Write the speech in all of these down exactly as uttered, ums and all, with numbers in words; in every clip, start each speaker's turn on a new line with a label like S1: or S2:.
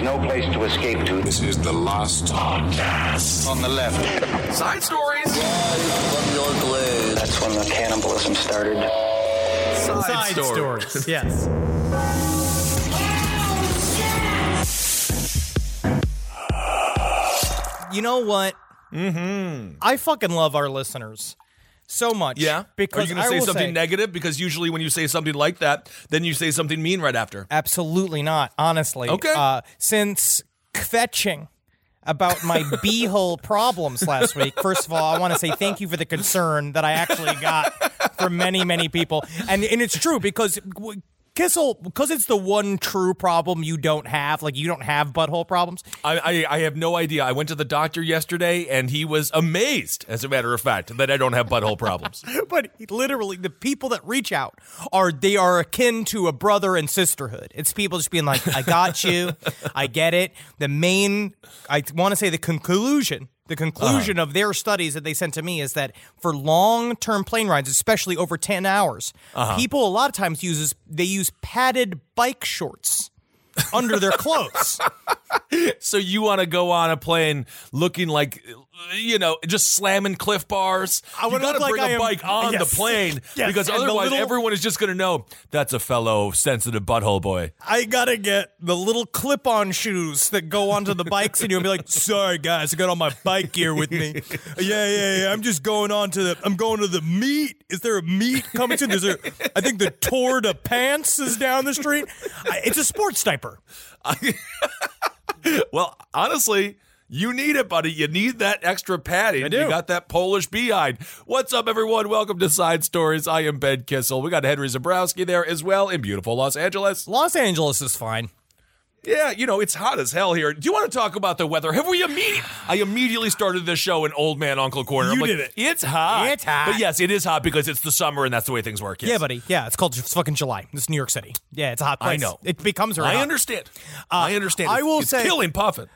S1: no place to escape to.
S2: This is the last podcast.
S1: On the left.
S3: Side stories.
S1: From your glade. That's when the cannibalism started.
S3: Side,
S4: Side
S3: stories.
S4: stories. Yes. You know what?
S3: Mm-hmm.
S4: I fucking love our listeners so much.
S3: Yeah?
S4: Because
S3: Are you going to
S4: I
S3: say
S4: will
S3: something
S4: say,
S3: negative? Because usually when you say something like that, then you say something mean right after.
S4: Absolutely not, honestly.
S3: Okay.
S4: Uh, since kvetching about my beehole problems last week, first of all, I want to say thank you for the concern that I actually got from many, many people. And, and it's true because... W- Kissel, because it's the one true problem you don't have, like you don't have butthole problems.
S3: I, I I have no idea. I went to the doctor yesterday, and he was amazed, as a matter of fact, that I don't have butthole problems.
S4: But literally, the people that reach out are, they are akin to a brother and sisterhood. It's people just being like, I got you, I get it. The main, I want to say the conclusion, the conclusion uh-huh. of their studies that they sent to me is that for long-term plane rides, especially over ten hours, uh-huh. people a lot of times uses they use padded bike shorts under their clothes.
S3: So you want to go on a plane looking like, you know, just slamming Cliff Bars?
S4: I
S3: you got to
S4: like
S3: bring
S4: I
S3: a
S4: am,
S3: bike on
S4: yes,
S3: the plane
S4: yes,
S3: because
S4: and
S3: otherwise
S4: little,
S3: everyone is just going to know that's a fellow sensitive butthole boy.
S4: I got to get the little clip-on shoes that go onto the bikes and you'll be like, sorry guys, I got all my bike gear with me. yeah, yeah, yeah, I'm just going on to the, I'm going to the meet. Is there a meet coming soon? Is there, I think the Tour de Pants is down the street. I, it's a sports diaper.
S3: Well, honestly, you need it, buddy. You need that extra padding.
S4: I do.
S3: You got that Polish behind. What's up, everyone? Welcome to Side Stories. I am Ben Kissel. We got Henry Zabrowski there as well in beautiful Los Angeles.
S4: Los Angeles is fine.
S3: Yeah, you know, it's hot as hell here. Do you want to talk about the weather? Have we immediately... I immediately started this show in Old Man Uncle Corner.
S4: You
S3: I'm like,
S4: did it.
S3: It's hot.
S4: It's hot.
S3: But yes, it is hot because it's the summer and that's the way things work. Yes.
S4: Yeah, buddy. Yeah, it's called it's fucking July. It's New York City. Yeah, it's a hot place.
S3: I know.
S4: It becomes very
S3: I
S4: hot.
S3: understand.
S4: Uh,
S3: I understand.
S4: I will
S3: it's
S4: say...
S3: killing Puffin.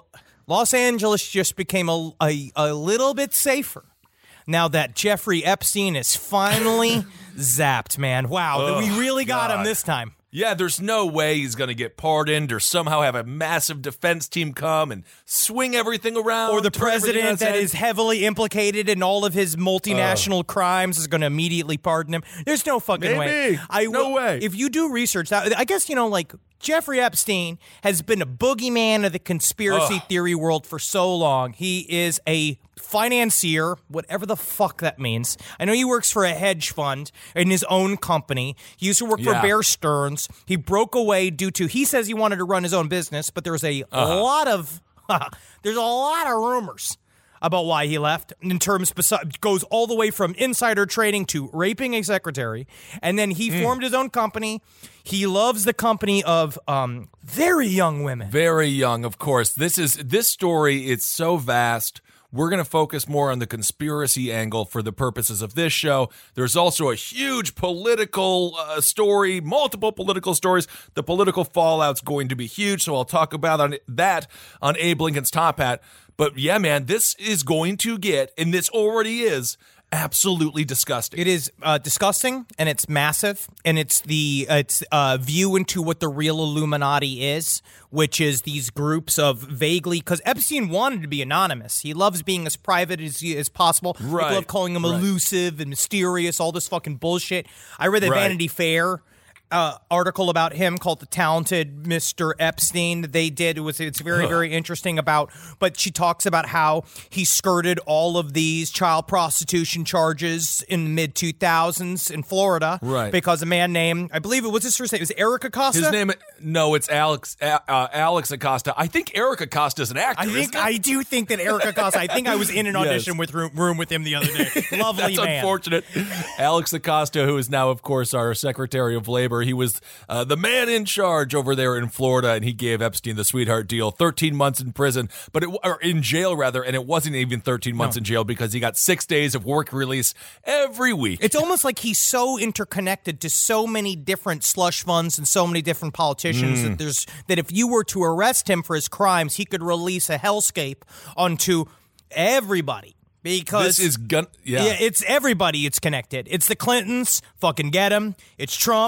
S4: Los Angeles just became a, a, a little bit safer now that Jeffrey Epstein is finally zapped, man. Wow,
S3: Oh,
S4: we really got
S3: God.
S4: him this time.
S3: Yeah, there's no way he's going to get pardoned or somehow have a massive defense team come and swing everything around.
S4: Or the
S3: turn everything on
S4: president
S3: its
S4: that
S3: head.
S4: is heavily implicated in all of his multinational crimes is going to immediately pardon him. There's no fucking
S3: Maybe.
S4: way. I
S3: No
S4: will-
S3: way.
S4: If you do research, I guess, you know, like, Jeffrey Epstein has been a boogeyman of the conspiracy
S3: Ugh.
S4: theory world for so long. He is a financier, whatever the fuck that means. I know he works for a hedge fund in his own company. He used to work
S3: Yeah.
S4: for Bear Stearns. He broke away due to, he says he wanted to run his own business, but there was a
S3: Uh-huh.
S4: lot of, there's a lot of rumors about why he left in terms, besi- goes all the way from insider trading to raping a secretary. And then he
S3: Mm.
S4: formed his own company. He loves the company of um, very young women.
S3: Very young, of course. This is this story. It's so vast. We're going to focus more on the conspiracy angle for the purposes of this show. There's also a huge political uh, story, multiple political stories. The political fallout's going to be huge, so I'll talk about on that on Abe Lincoln's Top Hat. But yeah, man, this is going to get, and this already is, absolutely disgusting.
S4: It is uh, disgusting, and it's massive, and it's the uh, it's uh, view into what the real Illuminati is, which is these groups of vaguely, because Epstein wanted to be anonymous. He loves being as private as, as possible.
S3: Right.
S4: People love calling him
S3: Right.
S4: elusive and mysterious, all this fucking bullshit. I read the
S3: Right.
S4: Vanity Fair Uh, article about him called "The Talented Mister Epstein" that they did. It was it's very very interesting about. But she talks about how he skirted all of these child prostitution charges in the mid two thousands in Florida,
S3: Right.
S4: Because a man named, I believe it was his first name, it was Eric Acosta.
S3: His name, no, it's Alex uh, uh, Alex Acosta. I think Eric Acosta is an actor.
S4: I think
S3: isn't it?
S4: I do think that Eric Acosta. I think I was in an
S3: Yes.
S4: audition with room, room with him the other day. Lovely
S3: That's
S4: man.
S3: unfortunate. Alex Acosta, who is now, of course, our Secretary of Labor, he was uh, the man in charge over there in Florida, and he gave Epstein the sweetheart deal, thirteen months in prison, but it, or in jail rather, and it wasn't even thirteen months
S4: No.
S3: in jail because he got six days of work release every week.
S4: It's almost like he's so interconnected to so many different slush funds and so many different politicians
S3: Mm.
S4: that there's that if you were to arrest him for his crimes, he could release a hellscape onto everybody. Because
S3: this is gun. Yeah.
S4: yeah, it's everybody. It's connected. It's the Clintons. Fucking get him. It's Trump.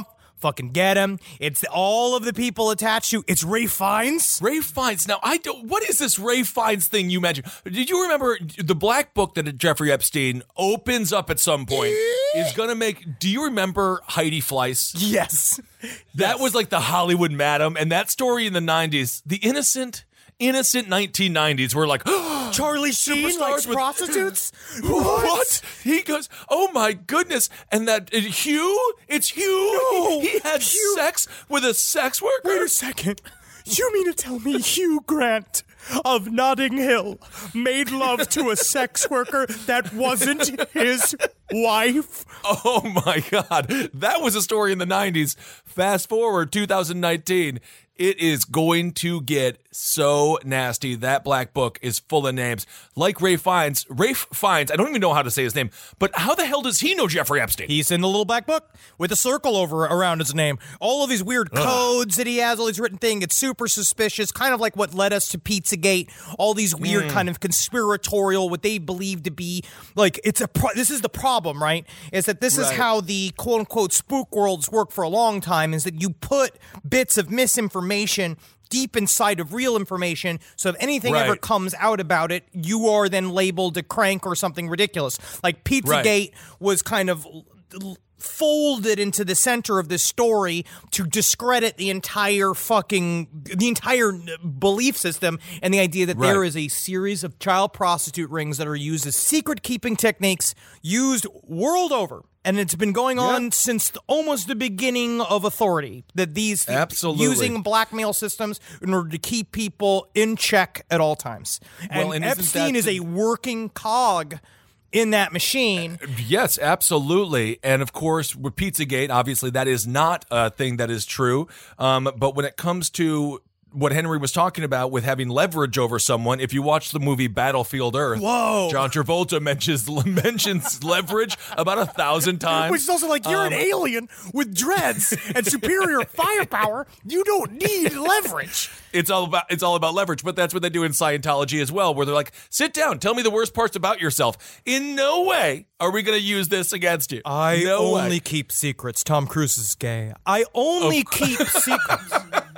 S4: fucking get him. It's all of the people attached to. It's Ray Fiennes.
S3: Ray Fiennes. Now, I don't. What is this Ray Fiennes thing you mentioned? Did you remember the black book that Jeffrey Epstein opens up at some point is going to make? Do you remember Heidi Fleiss?
S4: Yes,
S3: that
S4: yes.
S3: was like the Hollywood Madam, and that story in the nineties. The innocent. Innocent nineteen nineties were like, oh,
S4: Charlie Sheen likes
S3: with
S4: prostitutes?
S3: what? what? He goes, oh my goodness. And that uh, Hugh, it's Hugh.
S4: No,
S3: he, he had
S4: Hugh.
S3: sex with a sex worker.
S4: Wait a second. You mean to tell me Hugh Grant of Notting Hill made love to a sex worker that wasn't his wife?
S3: Oh my God. That was a story in the nineties. Fast forward two thousand nineteen. It is going to get so nasty. That black book is full of names. Like Ray Fiennes. Ray Fiennes, I don't even know how to say his name, but how the hell does he know Jeffrey Epstein?
S4: He's in the little black book with a circle over around his name. All of these weird Ugh. codes that he has, all these written things. It's super suspicious, kind of like what led us to Pizzagate. All these weird mm. kind of conspiratorial, what they believe to be, like, it's a, pro- this is the problem, right? Is that this right. is how the quote-unquote spook worlds work for a long time, is that you put bits of misinformation information deep inside of real information, so if anything
S3: right.
S4: ever comes out about it, you are then labeled a crank or something ridiculous. Like Pizzagate right. was kind of l- folded into the center of this story to discredit the entire fucking, the entire belief system and the idea that right. there is a series of child prostitute rings that are used as secret-keeping techniques used world over. And it's been going on yep. since the, almost the beginning of authority, that these
S3: Absolutely.
S4: using blackmail systems in order to keep people in check at all times.
S3: Well,
S4: and,
S3: and
S4: Epstein is
S3: the-
S4: a working cog in that machine.
S3: Yes, absolutely. And of course, with Pizzagate, obviously that is not a thing that is true. Um, but when it comes to what Henry was talking about with having leverage over someone, if you watch the movie Battlefield Earth,
S4: Whoa.
S3: John Travolta mentions mentions leverage about a thousand times.
S4: Which is also like, you're um, an alien with dreads and superior firepower. You don't need leverage.
S3: It's all about it's all about leverage, but that's what they do in Scientology as well, where they're like, sit down, tell me the worst parts about yourself. In no way are we going to use this against you.
S4: I
S3: no
S4: only
S3: way.
S4: keep secrets. Tom Cruise is gay. I only keep secrets.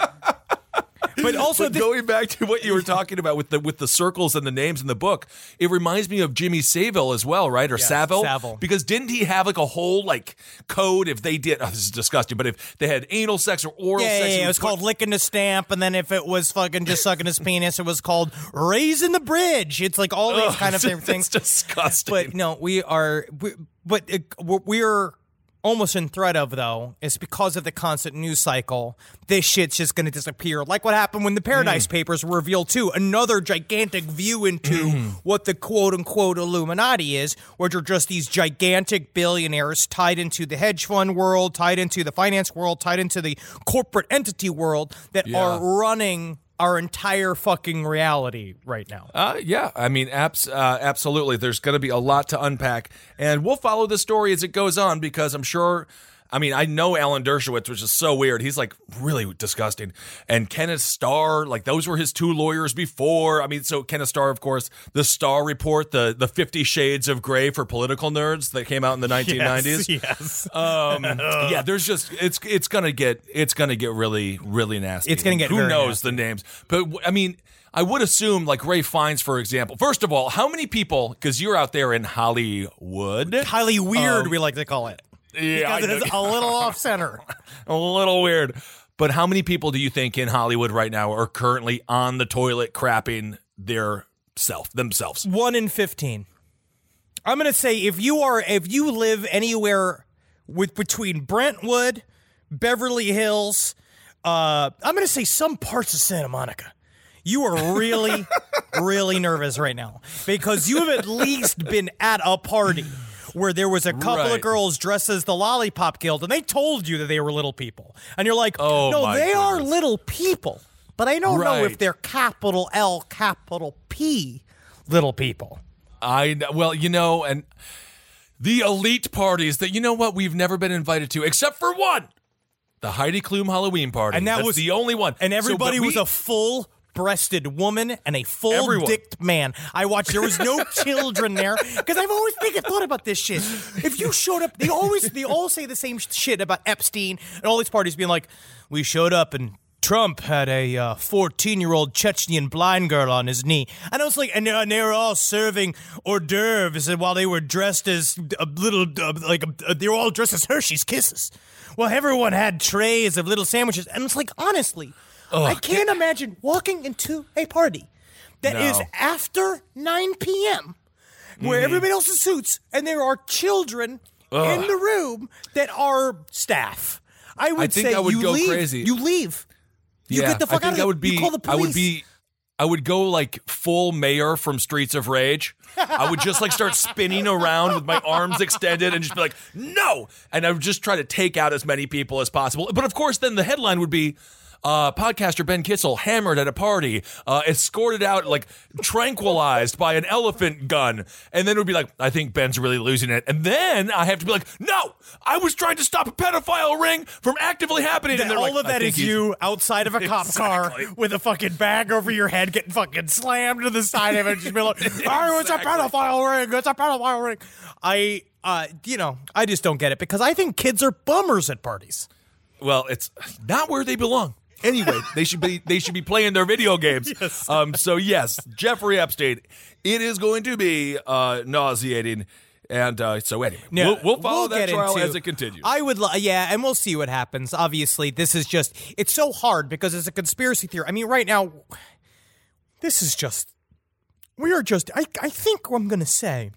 S4: But also,
S3: but
S4: this-
S3: going back to what you were talking about with the with the circles and the names in the book, it reminds me of Jimmy Savile as well, right? Or
S4: yes,
S3: Savile?
S4: Savile.
S3: Because didn't he have like a whole like code if they did? Oh, this is disgusting. But if they had anal sex or oral
S4: yeah,
S3: sex,
S4: yeah, yeah. It was called licking the stamp, and then if it was fucking just sucking his penis, it was called raising the bridge. It's like all these
S3: Ugh,
S4: kind of things.
S3: It's disgusting.
S4: But no, we are. We, but it, we're. almost in threat of, though, is because of the constant news cycle, this shit's just going to disappear. Like what happened when the Paradise mm. Papers were revealed, too. Another gigantic view into mm. what the quote-unquote Illuminati is, which are just these gigantic billionaires tied into the hedge fund world, tied into the finance world, tied into the corporate entity world that yeah. are running our entire fucking reality right now.
S3: Uh, yeah, I mean, abs- uh, absolutely. There's going to be a lot to unpack, and we'll follow the story as it goes on because I'm sure. I mean, I know Alan Dershowitz, which is so weird. He's like really disgusting. And Kenneth Starr, like those were his two lawyers before. I mean, so Kenneth Starr, of course, the Starr Report, the the Fifty Shades of Grey for political nerds that came out in the nineteen nineties.
S4: Yes, yes.
S3: Um, yeah, there's just it's it's gonna get it's gonna get really really nasty.
S4: It's gonna get
S3: who
S4: very
S3: knows
S4: nasty.
S3: the names, but I mean. I would assume, like Ray Fiennes, for example. First of all, how many people, because you're out there in Hollywood.
S4: Highly weird,
S3: um,
S4: we like to call it.
S3: Yeah,
S4: because it is a little off center.
S3: A little weird. But how many people do you think in Hollywood right now are currently on the toilet crapping their self, themselves?
S4: One in fifteen. I'm going to say if you are, if you live anywhere with between Brentwood, Beverly Hills, uh, I'm going to say some parts of Santa Monica. You are really, really nervous right now because you have at least been at a party where there was a couple
S3: right.
S4: of girls dressed as the Lollipop Guild, and they told you that they were little people. And you're like,
S3: oh,
S4: no,
S3: my
S4: they
S3: goodness.
S4: are little people. But I don't
S3: right.
S4: know if they're capital L, capital P little people.
S3: I Well, you know, and the elite parties that, you know what, we've never been invited to, except for one. The Heidi Klum Halloween party.
S4: And that
S3: That's
S4: was
S3: the only one.
S4: And everybody
S3: so, we,
S4: was a full breasted woman and a full-dicked man. I watched. There was no children there because I've always think, thought about this shit. If you showed up, they always they all say the same shit about Epstein and all these parties being like, we showed up and Trump had a uh, fourteen-year-old Chechnyan blind girl on his knee. And I was like, and, uh, and they were all serving hors d'oeuvres while they were dressed as a little, uh, like, a, they were all dressed as Hershey's Kisses. Well, everyone had trays of little sandwiches. And it's like, honestly, Ugh, I can't get- imagine walking into a party that no. is after nine p.m., where mm-hmm. everybody else is suits, and there are children Ugh. in the room that are staff. I would
S3: I think
S4: say
S3: I would
S4: you
S3: go
S4: leave.
S3: crazy.
S4: You leave. You
S3: yeah,
S4: get the fuck
S3: I think
S4: out of
S3: I would be,
S4: you call the police.
S3: I would be, I would go like full mayor from Streets of Rage. I would just like start spinning around with my arms extended and just be like, no! And I would just try to take out as many people as possible. But of course, then the headline would be, Uh, podcaster Ben Kissel hammered at a party, uh, escorted out, like tranquilized by an elephant gun. And then it would be like, I think Ben's really losing it. And then I have to be like, no, I was trying to stop a pedophile ring from actively happening.
S4: That,
S3: and they're
S4: all
S3: like,
S4: of that is you outside of a cop exactly. car with a fucking bag over your head, getting fucking slammed to the side of it. Just be like, exactly. oh, it's a pedophile ring. It's a pedophile ring. I, uh, you know, I just don't get it because I think kids are bummers at parties.
S3: Well, it's not where they belong. Anyway, they should be they should be playing their video games. Yes. Um, so yes, Jeffrey Epstein. It is going to be uh, nauseating, and uh, so anyway,
S4: no,
S3: we'll, we'll follow
S4: we'll
S3: that trial
S4: into,
S3: as it continues.
S4: I would, yeah, and we'll see what happens. Obviously, this is just it's so hard because it's a conspiracy theory. I mean, right now, this is just we are just. I I think what I'm going to say.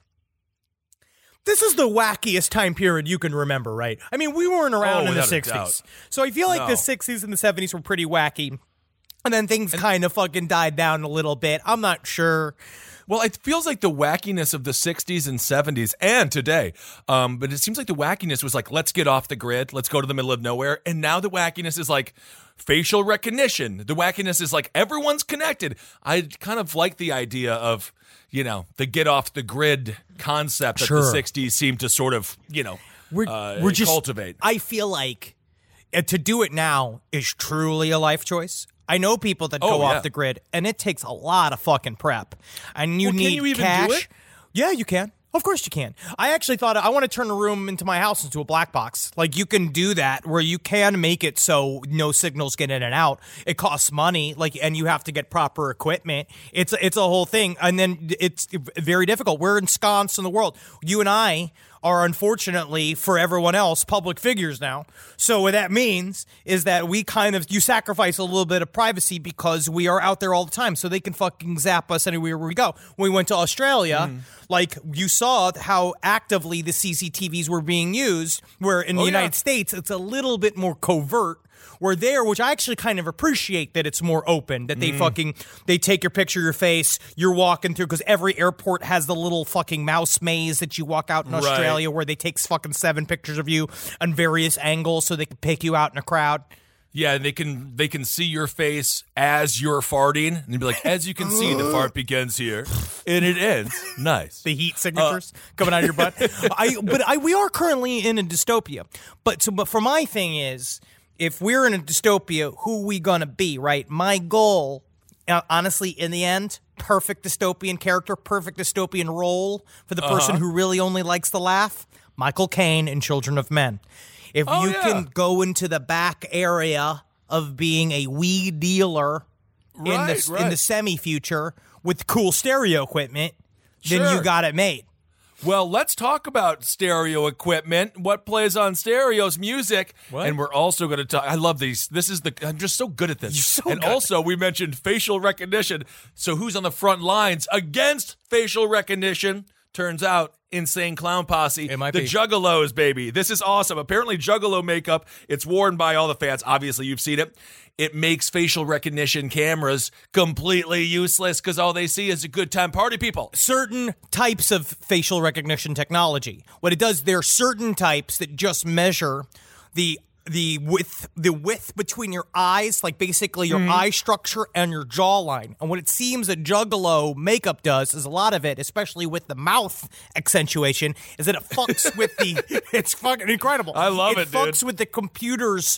S4: This is the wackiest time period you can remember, right? I mean, we weren't around
S3: oh,
S4: in the sixties. So I feel like
S3: no.
S4: the sixties and the seventies were pretty wacky. And then things kind of fucking died down a little bit. I'm not sure.
S3: Well, it feels like the wackiness of the sixties and seventies and today. Um, but it seems like the wackiness was like, let's get off the grid. Let's go to the middle of nowhere. And now the wackiness is like facial recognition. The wackiness is like everyone's connected. I kind of like the idea of, you know, the get off the grid concept that
S4: sure.
S3: the sixties seemed to sort of, you know,
S4: we're,
S3: uh,
S4: we're just,
S3: cultivate.
S4: I feel like uh, to do it now is truly a life choice. I know people that
S3: oh,
S4: go
S3: yeah.
S4: off the grid, and it takes a lot of fucking prep. And you
S3: well,
S4: need
S3: can you even
S4: cash.
S3: Do it?
S4: Yeah, you can. Of course you can. I actually thought I want to turn a room into my house into a black box. Like you can do that where you can make it so no signals get in and out. It costs money, like, and you have to get proper equipment. It's it's a whole thing, and then it's very difficult. We're ensconced in the world. You and I are unfortunately for everyone else public figures now. So what that means is that we kind of you sacrifice a little bit of privacy because we are out there all the time. So they can fucking zap us anywhere we go. When we went to Australia, mm. like you saw how actively the C C T Vs were being used, where in the
S3: oh,
S4: United
S3: yeah.
S4: States it's a little bit more covert. We're there, which I actually kind of appreciate that it's more open, that they mm. fucking, they take your picture of your face, you're walking through, because every airport has the little fucking mouse maze that you walk out in
S3: right.
S4: Australia where they take fucking seven pictures of you on various angles so they can pick you out in a crowd.
S3: Yeah, they can they can see your face as you're farting, and they'd be like, as you can see, the fart begins here, and it ends. Nice.
S4: The heat signatures uh, coming out of your butt. I, but I, we are currently in a dystopia. But so, but for my thing is, if we're in a dystopia, who we gonna be, right? My goal, uh, honestly, in the end, perfect dystopian character, perfect dystopian role for the person uh-huh. who really only likes to laugh, Michael Caine in Children of Men. If
S3: oh,
S4: you
S3: yeah.
S4: can go into the back area of being a weed dealer
S3: right,
S4: in the
S3: right.
S4: in the semi-future with cool stereo equipment,
S3: sure.
S4: then you got it made.
S3: Well, let's talk about stereo equipment. What plays on stereos? Music.
S4: What?
S3: And we're also going to talk. I love these. This is the. I'm just so good at this.
S4: You're so
S3: and
S4: good.
S3: also, we mentioned facial recognition. So, who's on the front lines against facial recognition? Turns out, Insane Clown Posse.
S4: It might
S3: the
S4: be.
S3: Juggalos, baby. This is awesome. Apparently, Juggalo makeup. It's worn by all the fans. Obviously, you've seen it. It makes facial recognition cameras completely useless because all they see is a good time party people.
S4: Certain types of facial recognition technology. What it does, there are certain types that just measure the the width the width between your eyes, like basically your mm-hmm. eye structure and your jawline. And what it seems that Juggalo makeup does is a lot of it, especially with the mouth accentuation, is that it fucks with the it's fucking incredible.
S3: I love it,
S4: It fucks
S3: dude.
S4: with the computer's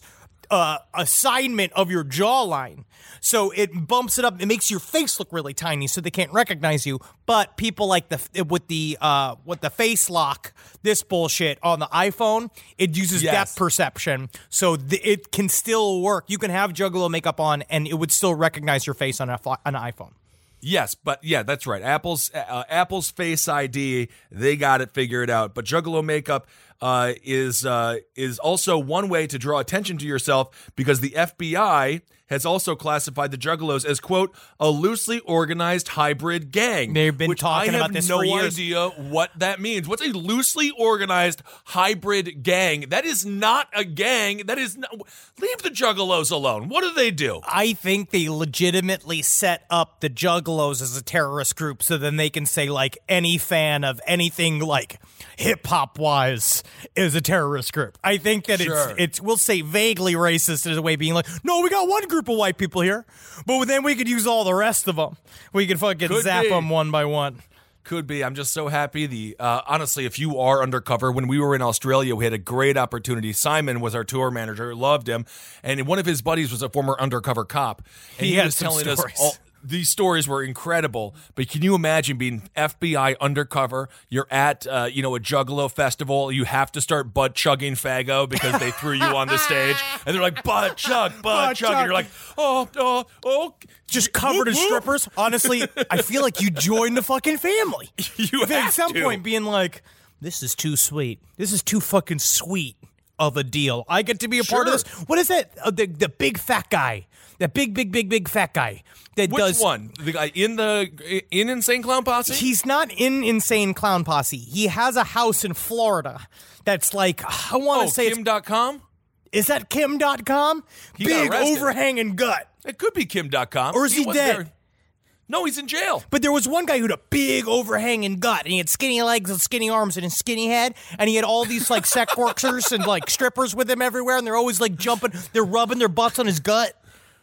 S4: uh, assignment of your jawline. So it bumps it up. It makes your face look really tiny, so they can't recognize you. But people like the with the uh, with the face lock, this bullshit on the iPhone, it uses
S3: Yes.
S4: depth perception, so th- it can still work. You can have Juggalo makeup on, and it would still recognize your face on a fi- on an iPhone.
S3: Yes, but yeah, that's right. Apple's uh, Apple's Face I D, they got it figured out. But Juggalo makeup uh, is uh, is also one way to draw attention to yourself because the F B I has also classified the Juggalos as, quote, a loosely organized hybrid gang.
S4: They've been
S3: which
S4: talking
S3: I have
S4: about this
S3: no
S4: for years.
S3: idea what that means. What's a loosely organized hybrid gang? That is not a gang. That is not. Leave the Juggalos alone. What do they do?
S4: I think they legitimately set up the Juggalos as a terrorist group so then they can say, like, any fan of anything, like, hip-hop wise is a terrorist group. I think that
S3: Sure.
S4: it's, it's, we'll say vaguely racist as a way of being like, no, we got one group of white people here, but then we could use all the rest of them. We could fucking
S3: Could
S4: zap
S3: be.
S4: them one by one.
S3: Could be. I'm just so happy. The uh, honestly, if you are undercover, when we were in Australia, we had a great opportunity. Simon was our tour manager, loved him, and one of his buddies was a former undercover cop. And
S4: He
S3: he,
S4: had
S3: was
S4: some
S3: telling
S4: stories.
S3: us all. These stories were incredible, but can you imagine being F B I undercover? You're at, uh, you know, a Juggalo festival. You have to start butt chugging Fago because they threw you on the stage, and they're like butt chug, butt,
S4: Butt
S3: chug,
S4: chug.
S3: and you're like, oh, oh, oh,
S4: Just covered in
S3: whoop, whoop.
S4: strippers. Honestly, I feel like you joined the fucking family.
S3: You
S4: At
S3: have
S4: some
S3: to.
S4: point being like, this is too sweet. This is too fucking sweet of a deal. I get to be a part of
S3: Sure.
S4: this. What is that? Uh, the the big fat guy. That big, big, big, big fat guy that
S3: Which
S4: does.
S3: one? The guy in the in Insane Clown Posse?
S4: He's not in Insane Clown Posse. He has a house in Florida that's like, I want to
S3: oh,
S4: say
S3: Kim dot com?
S4: it's, is that Kim dot com?
S3: He got
S4: Big
S3: arrested.
S4: overhanging gut.
S3: It could be Kim dot com.
S4: Or is he
S3: was
S4: dead?
S3: there- No, he's in jail.
S4: But there was one guy who had a big overhanging gut, and he had skinny legs and skinny arms and a skinny head, and he had all these like sex workers and like strippers with him everywhere, and they're always like jumping, they're rubbing their butts on his gut.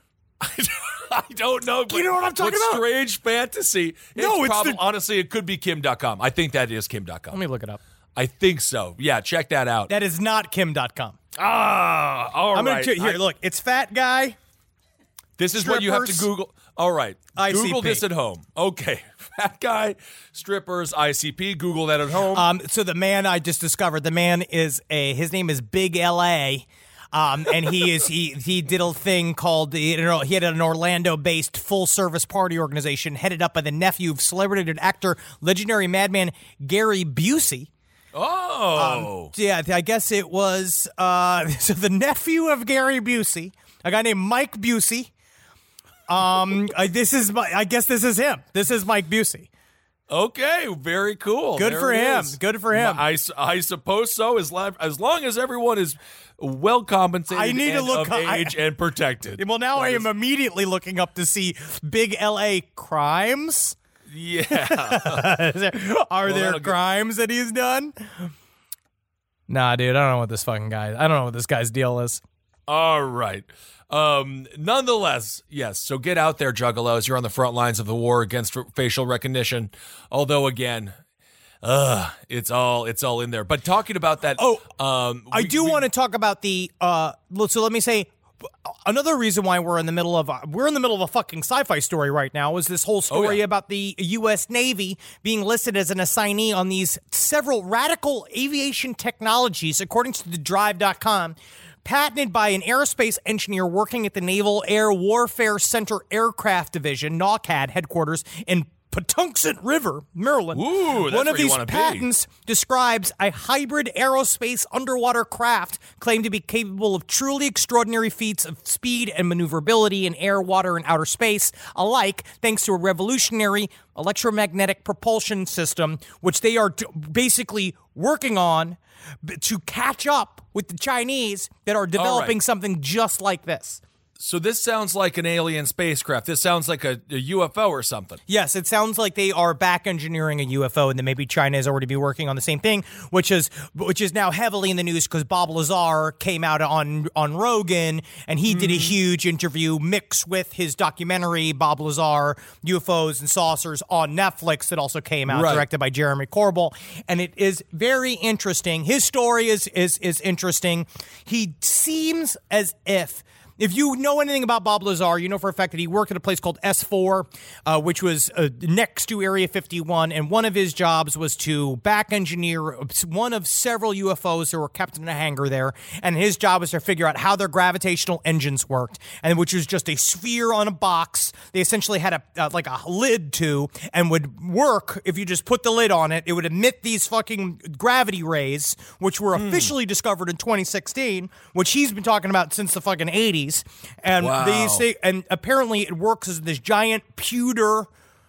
S3: I don't know. But
S4: You know what I'm talking
S3: what
S4: about?
S3: Strange fantasy.
S4: No, it's
S3: probably,
S4: the-
S3: honestly, it could be Kim dot com. I think that is Kim dot com.
S4: Let me look it up.
S3: I think so. Yeah, check that out.
S4: That is not Kim dot com.
S3: ah, all
S4: I'm
S3: right.
S4: gonna here.
S3: I-
S4: look, it's fat guy.
S3: This is what you have to
S4: strippers,
S3: Google. All right.
S4: I C P.
S3: Google this at home. Okay. Fat guy, strippers, I C P. Google that at home.
S4: Um, so the man I just discovered, the man is a his name is Big L A. Um, and he is he he did a thing called the you know, he had an Orlando-based full-service party organization headed up by the nephew of celebrity actor, legendary madman Gary Busey.
S3: oh.
S4: Yeah, I guess it was uh, so the nephew of Gary Busey, a guy named Mike Busey. Um, I, this is my, I guess this is him. This is Mike Busey.
S3: Okay, very cool.
S4: Good
S3: There
S4: for
S3: it
S4: him.
S3: is.
S4: Good for him.
S3: I, s- I suppose so. As, li- as long as everyone is well compensated
S4: I need to
S3: and
S4: look
S3: of
S4: up- I-
S3: age and protected.
S4: Well, now I
S3: That
S4: am immediately looking up to see Big L A crimes.
S3: is- Yeah.
S4: Is there- Are there
S3: that'll get-
S4: crimes that he's done? Nah, dude, I don't know what this fucking guy. I don't know what this guy's deal is.
S3: All right. Um, nonetheless, yes. So get out there, Juggalos. You're on the front lines of the war against r- facial recognition. Although, again, uh, it's all it's all in there. But talking about that,
S4: Oh,
S3: um,
S4: I
S3: we-
S4: do
S3: we-
S4: want to talk about the. Uh, so let me say. Another reason why we're in the middle of a, we're in the middle of a fucking sci-fi story right now is this whole story
S3: Oh, yeah.
S4: about the U S Navy being listed as an assignee on these several radical aviation technologies, according to the drive dot com, patented by an aerospace engineer working at the Naval Air Warfare Center Aircraft Division, NAWCAD headquarters in Patuxent River, Maryland.
S3: Ooh, that's
S4: One of
S3: where you
S4: these
S3: wanna be.
S4: patents describes a hybrid aerospace underwater craft claimed to be capable of truly extraordinary feats of speed and maneuverability in air, water, and outer space alike, thanks to a revolutionary electromagnetic propulsion system, which they are t- basically working on b- to catch up with the Chinese that are developing
S3: right.
S4: something just like this.
S3: So this sounds like an alien spacecraft. This sounds like a, a U F O or something.
S4: Yes, it sounds like they are back engineering a U F O, and then maybe China has already been working on the same thing, which is which is now heavily in the news because Bob Lazar came out on on Rogan, and he mm. did a huge interview mixed with his documentary Bob Lazar, U F Os and Saucers on Netflix that also came out, right. directed by Jeremy Corbell, and it is very interesting. His story is is is interesting. He seems as if. If you know anything about Bob Lazar, you know for a fact that he worked at a place called S four, uh, which was uh, next to Area fifty-one, and one of his jobs was to back engineer one of several U F Os that were kept in a hangar there, and his job was to figure out how their gravitational engines worked, and which was just a sphere on a box they essentially had a uh, like a lid to, and would work if you just put the lid on it. It would emit these fucking gravity rays, which were mm. officially discovered in twenty sixteen, which he's been talking about since the fucking eighties. And
S3: wow.
S4: they say, and apparently it works as this giant pewter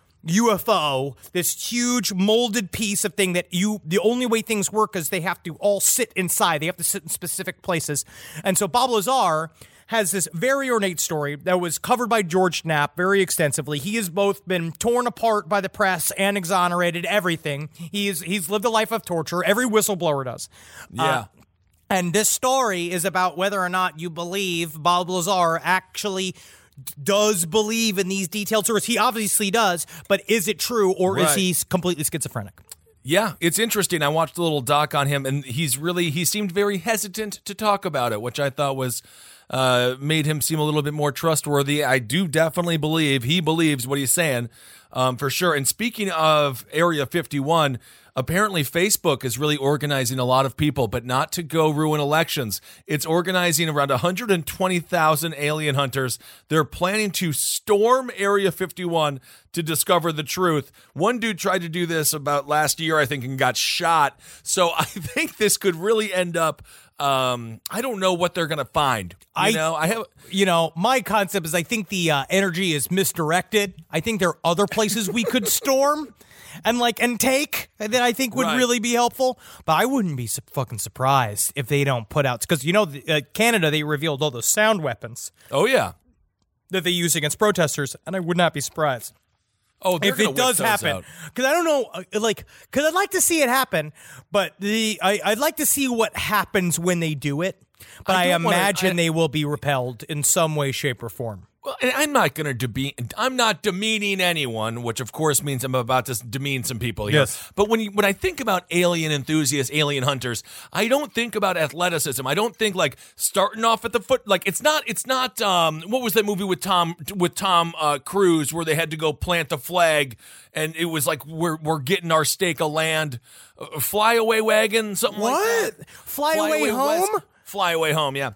S4: U F O, this huge molded piece of thing that you, the only way things work is they have to all sit inside. They have to sit in specific places. And so Bob Lazar has this very ornate story that was covered by George Knapp very extensively. He has both been torn apart by the press and exonerated, everything. He's, he's lived a life of torture. Every whistleblower does.
S3: Yeah.
S4: Uh, And this story is about whether or not you believe Bob Lazar actually does believe in these detailed stories. He obviously does, but is it true, or right. is he completely schizophrenic?
S3: Yeah, it's interesting. I watched a little doc on him, and he's really, he seemed very hesitant to talk about it, which I thought was, uh, made him seem a little bit more trustworthy. I do definitely believe he believes what he's saying, um, for sure. And speaking of Area fifty-one, apparently Facebook is really organizing a lot of people, but not to go ruin elections. It's organizing around one hundred twenty thousand alien hunters. They're planning to storm Area fifty-one to discover the truth. One dude tried to do this about last year, I think, and got shot. So I think this could really end up, um, I don't know what they're going to find. You
S4: I
S3: know, I have,
S4: you know, my concept is I think the uh, energy is misdirected. I think there are other places we could storm. And like and take that I think would
S3: right.
S4: really be helpful, but I wouldn't be su- fucking surprised if they don't put out, because you know uh, Canada, they revealed all those sound weapons.
S3: Oh yeah,
S4: that they use against protesters, and I would not be surprised.
S3: Oh,
S4: if it does happen, because I don't know, uh, like, because I'd like to see it happen, but the I, I'd like to see what happens when they do it. But I, I imagine wanna, I, they will be repelled in some way, shape, or form.
S3: Well, and I'm not going to demean. I'm not demeaning anyone, which of course means I'm about to demean some people here.
S4: Yes.
S3: But when you, when I think about alien enthusiasts, alien hunters, I don't think about athleticism. I don't think like starting off at the foot. Like it's not. It's not. Um, what was that movie with Tom with Tom uh, Cruise where they had to go plant the flag, and it was like we're we're getting our stake of land, uh, fly away wagon, something
S4: what?
S3: like that.
S4: Fly, fly away, away home.
S3: West, fly away home. Yeah.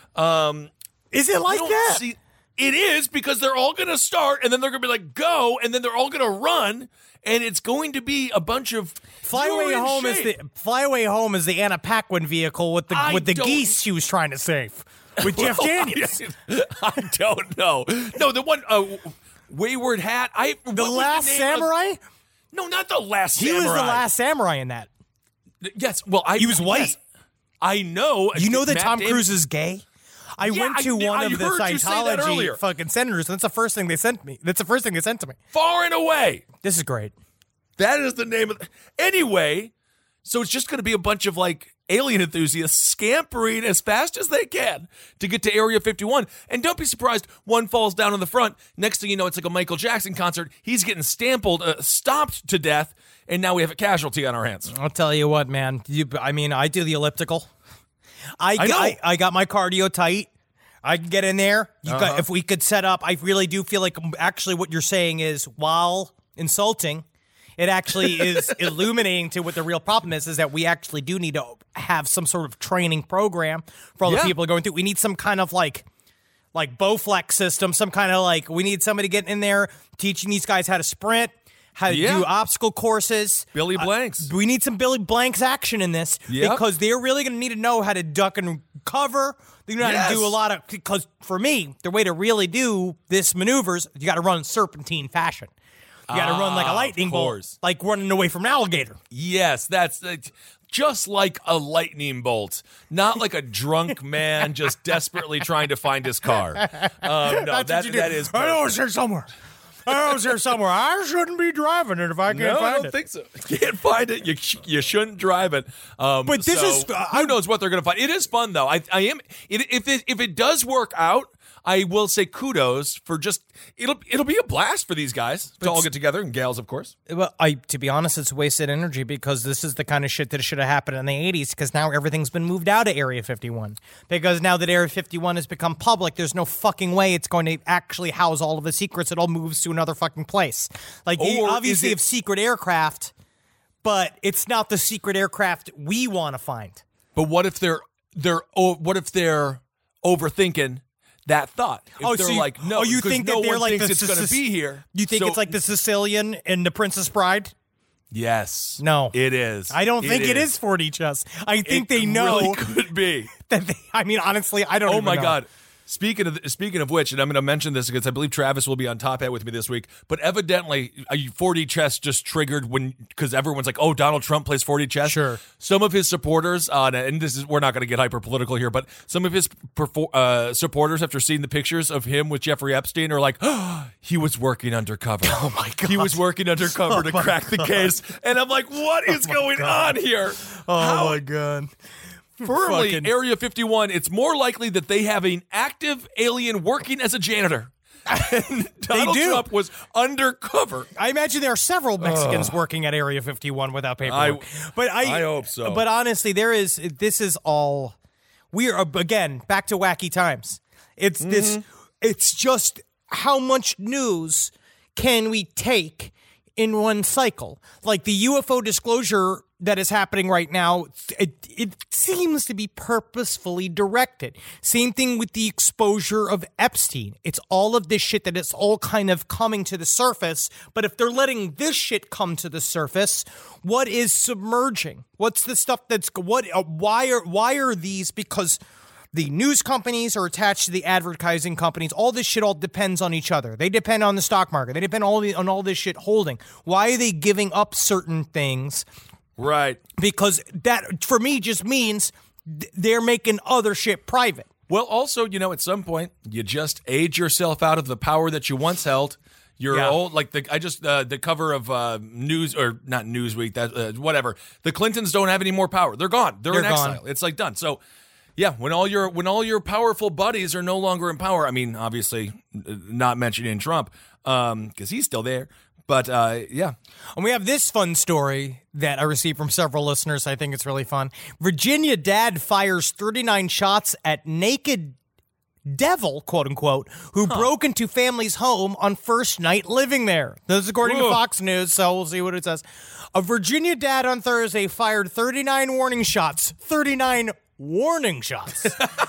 S3: Um,
S4: Is it like that?
S3: See, it is, because they're all going to start, and then they're going to be like, go, and then they're all going to run, and it's going to be a bunch of
S4: Fly Away Home shape. is the Fly Away Home is the Anna Paquin vehicle with the
S3: I
S4: with the geese she was trying to save with Jeff
S3: well,
S4: Daniels.
S3: I, I don't know. No, the one uh, Wayward Hat. I
S4: the Last the Samurai.
S3: Of, no, not the Last
S4: he
S3: Samurai.
S4: He was the Last Samurai in that.
S3: Yes. Well, I
S4: he was white.
S3: Yes, I know.
S4: You know that
S3: Matt
S4: Tom
S3: Damon,
S4: Cruise is gay? I
S3: yeah,
S4: went to
S3: I,
S4: one
S3: I
S4: of the Scientology fucking senators. That's the first thing they sent me. That's the first thing they sent to me.
S3: Far and away.
S4: This is great.
S3: That is the name of the, anyway, so it's just going to be a bunch of like alien enthusiasts scampering as fast as they can to get to Area fifty-one. And don't be surprised, one falls down in the front. Next thing you know, it's like a Michael Jackson concert. He's getting stampled, uh, stomped to death, and now we have a casualty on our hands.
S4: I'll tell you what, man. You, I mean, I do the elliptical. I,
S3: I, know.
S4: I, I got my cardio tight. I can get in there. You
S3: uh-huh.
S4: got, if we could set up, I really do feel like actually what you're saying is, while insulting, it actually is illuminating to what the real problem is, is that we actually do need to have some sort of training program for all
S3: yeah.
S4: the people going through. We need some kind of like, like Bowflex system, some kind of like, we need somebody getting in there, teaching these guys how to sprint, how to
S3: yeah.
S4: do obstacle courses.
S3: Billy Blanks.
S4: Uh, we need some Billy Blanks action in this
S3: yep.
S4: because they're really going to need to know how to duck and cover. They're going to
S3: yes.
S4: do a lot of, because for me, the way to really do this maneuvers, you got to run serpentine fashion. You got to ah, run like a lightning bolt, like running away from an alligator.
S3: Yes, that's just like a lightning bolt, not like a drunk man just desperately trying to find his car. Um, no, that, that is.
S4: I know it's here somewhere. I know it's here somewhere. I shouldn't be driving it if I can't
S3: no,
S4: find it.
S3: I don't
S4: it.
S3: think so. Can't find it. You you shouldn't drive it. Um,
S4: but this
S3: so
S4: is uh,
S3: who knows what they're going to find. It is fun though. I I am. It, if it if it does work out, I will say kudos for just it'll it'll be a blast for these guys to all get together, and gals, of course.
S4: Well, I to be honest, it's wasted energy because this is the kind of shit that should have happened in the eighties because now everything's been moved out of Area fifty-one. Because now that Area fifty-one has become public, there's no fucking way it's going to actually house all of the secrets. It all moves to another fucking place. Like, you
S3: Or
S4: obviously
S3: is it-
S4: have secret aircraft, but it's not the secret aircraft we want to find.
S3: But what if they're they're oh, what if they're overthinking that thought? If
S4: Oh,
S3: they're
S4: so you-
S3: like, no,
S4: oh, you
S3: 'cause
S4: think that
S3: no
S4: they're
S3: one
S4: like
S3: thinks
S4: the
S3: it's going to
S4: Sic-
S3: be here.
S4: You think
S3: So-
S4: it's like the Sicilian in The Princess Bride?
S3: Yes.
S4: No.
S3: It is.
S4: I don't think it is forty chess. I think
S3: It
S4: they know
S3: really could be.
S4: that they, I mean, honestly, I don't
S3: Oh
S4: even
S3: my
S4: know.
S3: God. Speaking of speaking of which, and I'm going to mention this because I believe Travis will be on Top Hat with me this week. But evidently, a four D chess just triggered when because everyone's like, "Oh, Donald Trump plays four D chess."
S4: Sure.
S3: Some of his supporters, uh, and this is we're not going to get hyper political here, but some of his perfor- uh, supporters, after seeing the pictures of him with Jeffrey Epstein, are like, "Oh, he was working undercover.
S4: Oh my God.
S3: he was working undercover to
S4: my
S3: crack the case." And I'm like, "What is going on here?"
S4: Oh
S3: How-
S4: my God.
S3: Firmly,
S4: Fucking-
S3: Area fifty-one, it's more likely that they have an active alien working as a janitor. And Donald
S4: do.
S3: Trump was undercover.
S4: I imagine there are several Mexicans working at Area fifty-one without paperwork. but I,
S3: I hope so.
S4: But honestly, there is. This is all. We are again back to wacky times. It's
S3: Mm-hmm.
S4: this. It's just how much news can we take in one cycle? Like the U F O disclosure that is happening right now, it, it seems to be purposefully directed. Same thing with the exposure of Epstein. It's all of this shit that it's all kind of coming to the surface. But if they're letting this shit come to the surface, what is submerging? What's the stuff that's what? Uh, why are why are these? Because the news companies are attached to the advertising companies. All this shit all depends on each other. They depend on the stock market. They depend all the, on all this shit holding. Why are they giving up certain things?
S3: Right.
S4: Because that, for me, just means th- they're making other shit private.
S3: Well, also, you know, at some point, you just age yourself out of the power that you once held. You're
S4: Yeah.
S3: old, like the I just uh, the cover of uh, News or not Newsweek, that uh, whatever. The Clintons don't have any more power. They're gone. They're,
S4: They're
S3: in
S4: gone.
S3: exile. It's like done. So, yeah, when all your when all your powerful buddies are no longer in power. I mean, obviously, uh, not mentioning Trump um, because he's still there. But uh, yeah,
S4: And we have this fun story that I received from several listeners. I think it's really fun. Virginia dad fires thirty-nine shots at naked devil, quote unquote, who broke into family's home on first night living there. This is according
S3: Whoa.
S4: to Fox News, so we'll see what it says. A Virginia dad on Thursday fired thirty-nine warning shots. thirty-nine warning shots.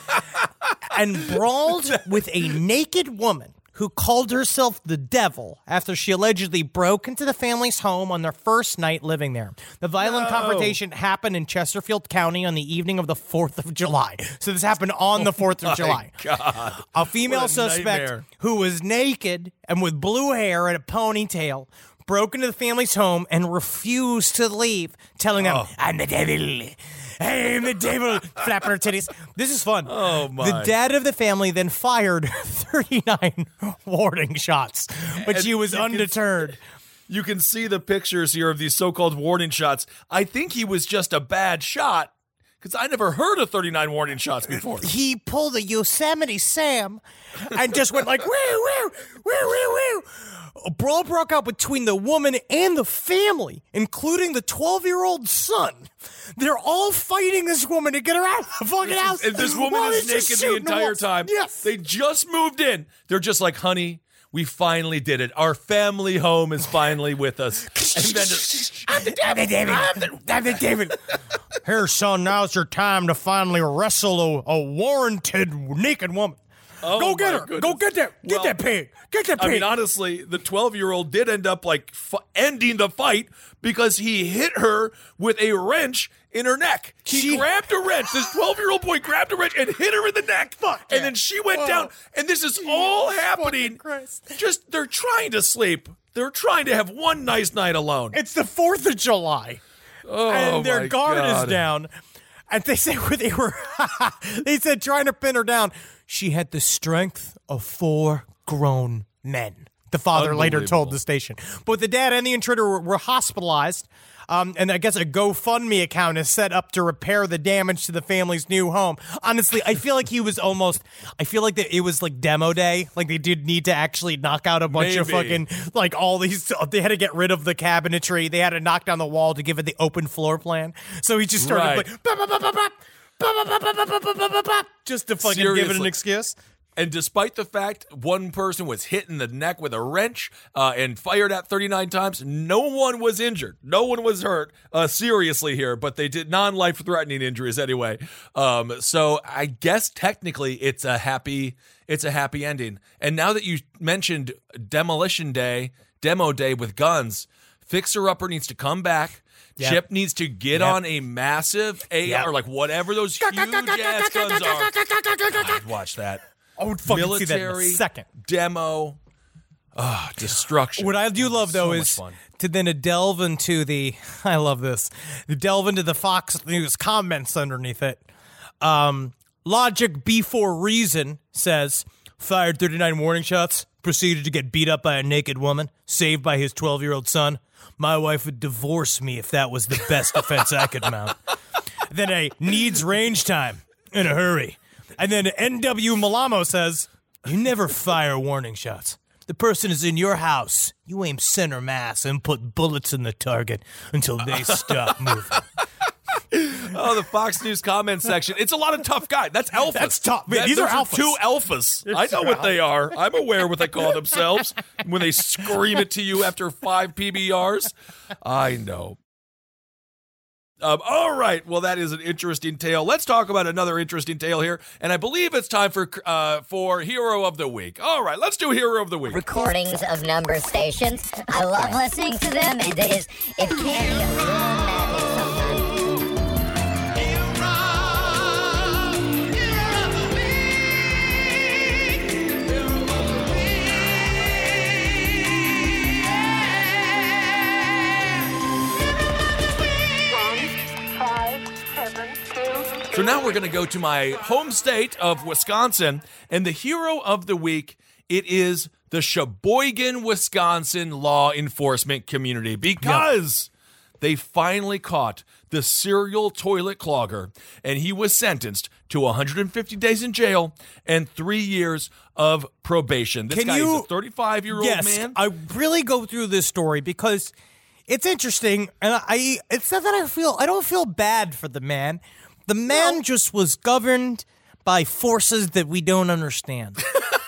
S4: And brawled with a naked woman who called herself the devil after she allegedly broke into the family's home on their first night living there. The violent confrontation happened in Chesterfield County on the evening of the fourth of July. So this happened on the fourth of July.
S3: God,
S4: A female
S3: What a
S4: suspect
S3: nightmare.
S4: who was naked and with blue hair and a ponytail broke into the family's home and refused to leave, telling them,
S3: Oh.
S4: I'm the devil. I'm the devil. Flapping her titties. This is fun.
S3: Oh, my.
S4: The dad of the family then fired thirty-nine warning shots, but
S3: And
S4: she was
S3: you can-
S4: undeterred.
S3: you can see the pictures here of these so-called warning shots. I think he was just a bad shot because I never heard of thirty-nine warning shots before.
S4: He pulled a Yosemite Sam and just went like, woo, woo, woo, woo, woo. A brawl broke out between the woman and the family, including the twelve-year-old son. They're all fighting this woman to get her out of the fucking house.
S3: And this woman
S4: while
S3: is
S4: he's just
S3: naked the
S4: shooting the
S3: entire
S4: walls.
S3: time.
S4: Yes.
S3: They just moved in. They're just like, honey, we finally did it. Our family home is finally with us. And then just,
S4: I'm the devil. I'm the devil. I'm the, I'm the devil. Here, son, now's your time to finally wrestle a, a warranted naked woman.
S3: Oh,
S4: Go get
S3: my
S4: her.
S3: goodness.
S4: Go get that. Get
S3: Well,
S4: that pig. Get that
S3: I
S4: pig.
S3: mean, honestly, the twelve-year-old did end up like f- ending the fight because he hit her with a wrench in her neck. He
S4: She-
S3: grabbed a wrench. This twelve-year-old boy grabbed a wrench and hit her in the neck.
S4: Fuck
S3: and
S4: yeah.
S3: then she went
S4: Whoa.
S3: down. And this is all happening.
S4: Christ.
S3: Just they're trying to sleep. They're trying to have one nice night alone.
S4: It's the fourth of July.
S3: Oh,
S4: and their
S3: my
S4: guard
S3: God.
S4: is down. And they say where they were, they said trying to pin her down. She had the strength of four grown men. The father later told the station. But the dad and the intruder were, were hospitalized. Um, and I guess a GoFundMe account is set up to repair the damage to the family's new home. Honestly, I feel like he was almost, I feel like that it was like demo day. Like they did need to actually knock out a bunch
S3: Maybe.
S4: of fucking, like all these, they had to get rid of the cabinetry. They had to knock down the wall to give it the open floor plan. So he just started
S3: Right.
S4: like, bop, bop, bop, bop, bop, bop, bop, bop, bop, bop, bop, bop, bop, just to fucking give it an
S3: Seriously.
S4: excuse.
S3: And despite the fact one person was hit in the neck with a wrench uh, and fired at thirty-nine times, no one was injured. No one was hurt uh, seriously here, but they did non-life-threatening injuries anyway. Um, so I guess technically it's a happy it's a happy ending. And now that you mentioned Demolition Day, Demo Day with guns, Fixer Upper needs to come back.
S4: Yep.
S3: Chip needs to get
S4: Yep.
S3: on a massive A R,
S4: Yep.
S3: or like whatever those huge ass guns are. God, watch that.
S4: I would fucking
S3: Military
S4: see that in a second.
S3: demo, ah, destruction.
S4: What I do love though
S3: So much
S4: is
S3: fun.
S4: to then to delve into the, I love this, to delve into the Fox News comments underneath it. Um, Logic before Reason says, fired thirty-nine warning shots, proceeded to get beat up by a naked woman, saved by his twelve-year-old son. My wife would divorce me if that was the best defense I could mount. Then a needs range time in a hurry. And then N W Malamo says, you never fire warning shots. The person is in your house. You aim center mass and put bullets in the target until they stop moving.
S3: Oh, the Fox News comment section. It's a lot of tough guys. That's alphas.
S4: That's tough. Man,
S3: That-
S4: these are
S3: those
S4: alphas.
S3: two alphas. I know what they are. I'm aware what they call themselves when they scream it to you after five P B Rs. I know. Um, all right. Well, that is an interesting tale. Let's talk about another interesting tale here. And I believe it's time for uh, for Hero of the Week. All right. Let's do Hero of the Week.
S5: Recordings of number stations. I love listening to them. It is, it can be a little maddening sometimes.
S3: So now we're going to go to my home state of Wisconsin, and the hero of the week, it is the Sheboygan, Wisconsin law enforcement community, because they finally caught the serial toilet clogger, and he was sentenced to one hundred fifty days in jail and three years of probation. This
S4: Can
S3: guy
S4: you-
S3: is a thirty-five-year-old
S4: Yes,
S3: man.
S4: I really go through this story because it's interesting, and I it's not that I feel I don't feel bad for the man. The man just was governed by forces that we don't understand.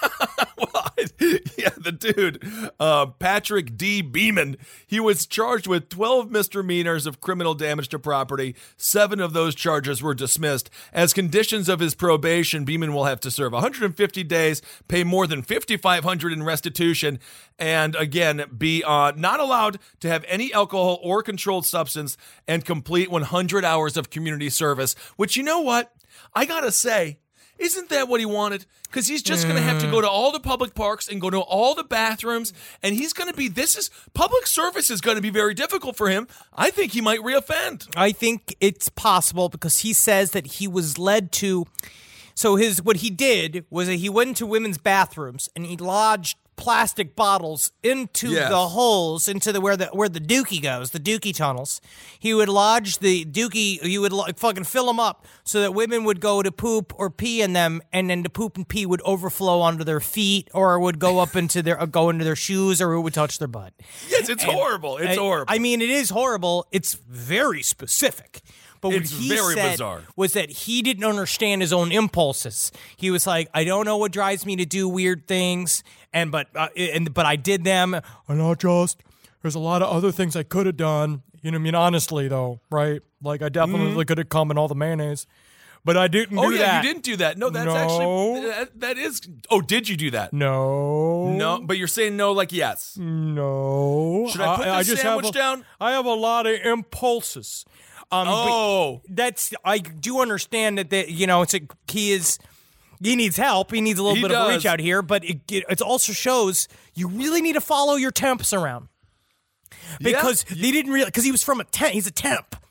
S3: Yeah, the dude, uh, Patrick D. Beeman, he was charged with twelve misdemeanors of criminal damage to property. Seven of those charges were dismissed. As conditions of his probation, Beeman will have to serve one hundred fifty days, pay more than five thousand five hundred dollars in restitution, and again, be uh, not allowed to have any alcohol or controlled substance, and complete one hundred hours of community service, which, you know what? I gotta say, isn't that what he wanted? Because he's just going to have to go to all the public parks and go to all the bathrooms, and he's going to be, this is, public service is going to be very difficult for him. I think he might reoffend.
S4: I think it's possible because he says that he was led to. So his what he did was that he went into women's bathrooms and he lodged plastic bottles into
S3: Yes.
S4: the holes, into the where the where the dookie goes, the dookie tunnels. He would lodge the dookie. He would like fucking fill them up so that women would go to poop or pee in them, and then the poop and pee would overflow onto their feet, or would go up into their uh, go into their shoes, or it would touch their butt.
S3: Yes, it's horrible. It's
S4: I-
S3: horrible.
S4: I mean, it is horrible. It's very specific. But what
S3: It's
S4: he
S3: very
S4: said
S3: bizarre.
S4: was that he didn't understand his own impulses. He was like, I don't know what drives me to do weird things, and but uh, and but I did them. And not just. There's a lot of other things I could have done. You know what I mean? Honestly, though, right? Like, I definitely could have come in all the mayonnaise. But I didn't
S3: oh,
S4: do
S3: yeah,
S4: that.
S3: you didn't do that. No, that's
S4: No.
S3: actually, that, that is, oh, did you do that?
S4: No.
S3: No, but you're saying no like yes.
S4: No.
S3: Should I put this
S4: just
S3: sandwich
S4: have a,
S3: down?
S4: I have a lot of impulses. Um, but
S3: Oh.
S4: that's I do understand that that you know it's a he is he needs help. He needs a little
S3: He
S4: bit of a
S3: does.
S4: reach out here, but it it also shows you really need to follow your temps around because they didn't realize because he was from a temp. He's a temp.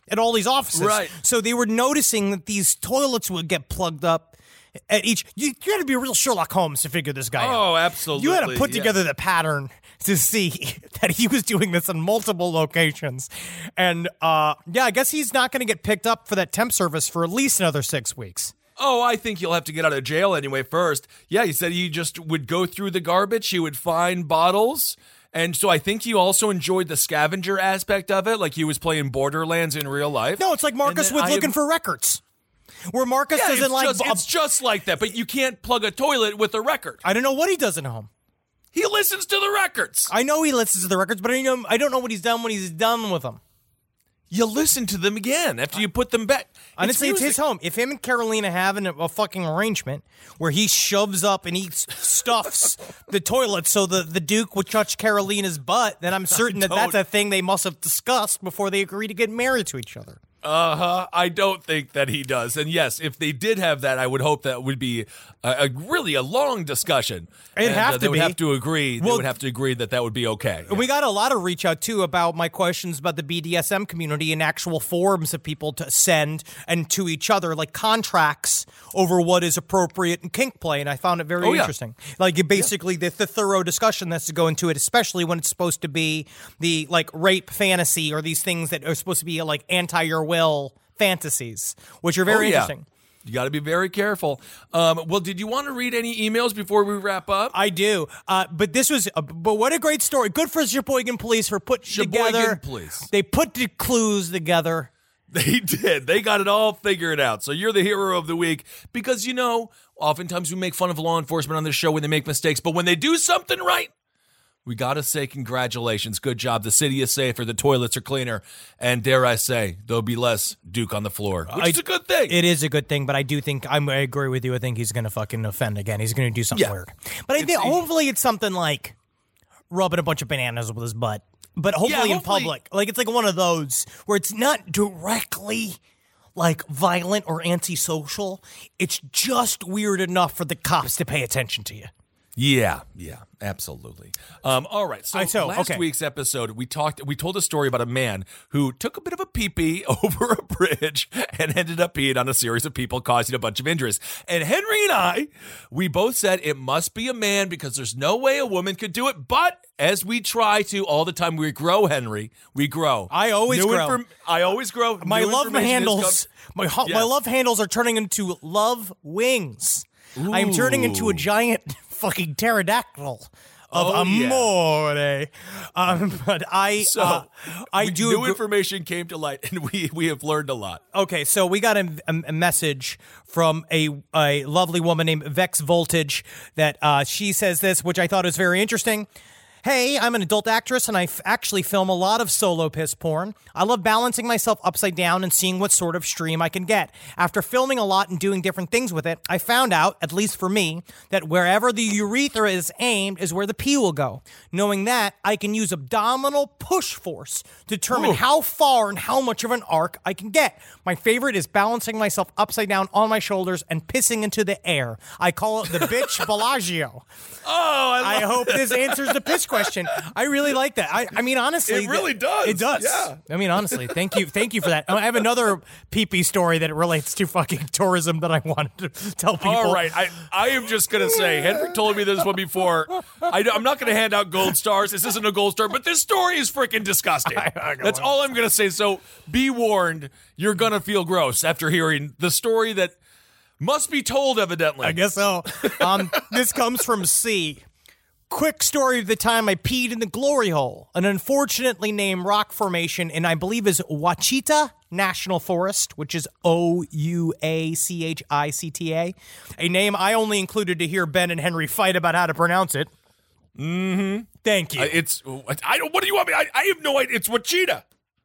S4: at all these offices.
S3: Right.
S4: So they were noticing that these toilets would get plugged up at each. You, you had to be a real Sherlock Holmes to figure this guy out.
S3: Oh, absolutely.
S4: You had to put
S3: yeah.
S4: together the pattern to see that he was doing this in multiple locations. And uh, yeah, I guess he's not going to get picked up for that temp service for at least another six weeks.
S3: Oh, I think you'll have to get out of jail anyway first. Yeah, he said he just would go through the garbage. He would find bottles. And so I think he also enjoyed the scavenger aspect of it, like he was playing Borderlands in real life.
S4: No, it's like Marcus was looking for records. Where Marcus
S3: yeah,
S4: doesn't
S3: it's
S4: like...
S3: Just,
S4: b-
S3: it's just like that, but you can't plug a toilet with a record.
S4: I don't know what he does at home.
S3: He listens to the records.
S4: I know he listens to the records, but I, know, I don't know what he's done when he's done with them.
S3: You listen to them again after you put them back.
S4: Honestly, it's,
S3: it's
S4: his home. If him and Carolina have an, a fucking arrangement where he shoves up and he stuffs the toilet so the, the Duke would touch Carolina's butt, then I'm certain that that's a thing they must have discussed before they agree to get married to each other.
S3: Uh-huh. I don't think that he does. And yes, if they did have that, I would hope that would be a, a really a long discussion.
S4: It'd
S3: and,
S4: have
S3: uh,
S4: to
S3: they would
S4: be.
S3: have to agree.
S4: Well,
S3: they would have to agree that that would be okay.
S4: We got a lot of reach out, too, about my questions about the B D S M community and actual forums of people to send and to each other, like contracts over what is appropriate in kink play, and I found it very
S3: Oh, yeah.
S4: interesting. Like, it basically, the, the thorough discussion that's to go into it, especially when it's supposed to be the, like, rape fantasy or these things that are supposed to be, like, anti-your-will fantasies, which are very
S3: Oh, yeah.
S4: interesting.
S3: You got to be very careful. Um, well, did you want to read any emails before we wrap up?
S4: I do, uh, but this was, uh, but what a great story. Good for Sheboygan Police for putting
S3: Sheboygan
S4: together.
S3: Police.
S4: They put the clues together.
S3: They did. They got it all figured out. So you're the hero of the week because, you know, oftentimes we make fun of law enforcement on this show when they make mistakes, but when they do something right, we got to say congratulations. Good job. The city is safer. The toilets are cleaner. And dare I say, there'll be less Duke on the floor, which
S4: I,
S3: is a good thing.
S4: It is a good thing, but I do think, I'm, I agree with you. I think he's going to fucking offend again. He's going to do something
S3: Yeah.
S4: weird. But I think hopefully it's something like rubbing a bunch of bananas with his butt. But hopefully
S3: Yeah,
S4: in
S3: hopefully-
S4: public. Like it's like one of those where it's not directly like violent or antisocial. It's just weird enough for the cops to pay attention to you.
S3: Yeah, yeah, absolutely. Um, all right, so,
S4: I- so,
S3: last
S4: okay.
S3: week's episode, we talked, we told a story about a man who took a bit of a pee-pee over a bridge and ended up peeing on a series of people, causing a bunch of injuries. And Henry and I, we both said it must be a man because there's no way a woman could do it. But as we try to all the time, we grow, Henry. We grow.
S4: I always
S3: New
S4: grow.
S3: I always grow.
S4: My
S3: New
S4: love
S3: information has
S4: handles, my ho- my
S3: Yes.
S4: love handles are turning into love wings. I'm turning into a giant fucking pterodactyl of
S3: Oh, yeah.
S4: amore. Um, but I,
S3: So,
S4: uh, I
S3: we-
S4: do.
S3: New
S4: agree-
S3: information came to light, and we we have learned a lot.
S4: Okay, so we got a, a, a message from a a lovely woman named Vex Voltage that uh, she says this, which I thought was very interesting. Hey, I'm an adult actress, and I f- actually film a lot of solo piss porn. I love balancing myself upside down and seeing what sort of stream I can get. After filming a lot and doing different things with it, I found out, at least for me, that wherever the urethra is aimed is where the pee will go. Knowing that, I can use abdominal push force to determine
S3: Ooh.
S4: how far and how much of an arc I can get. My favorite is balancing myself upside down on my shoulders and pissing into the air. I call it the bitch Bellagio.
S3: Oh, I,
S4: I hope this answers the piss question. I really like that. I, I mean, honestly,
S3: It really
S4: th-
S3: does.
S4: It does.
S3: Yeah.
S4: I mean, honestly, thank you, thank you for that. I have another pee-pee story that relates to fucking tourism that I wanted to tell people.
S3: All right, I, I am just going to say, Henry told me this one before. I, am not going to hand out gold stars. This isn't a gold star, but this story is freaking disgusting. That's all I'm going to say. So be warned, you're going to feel gross after hearing the story that must be told, evidently.
S4: I guess so. Um, this comes from C. Quick story of the time I peed in the glory hole, an unfortunately named rock formation in, I believe, is Ouachita National Forest, which is O U A C H I C T A, a name I only included to hear Ben and Henry fight about how to pronounce it. Mm-hmm. Thank you.
S3: Uh, it's, I don't, what do you want me? I, I have no idea. It's Ouachita.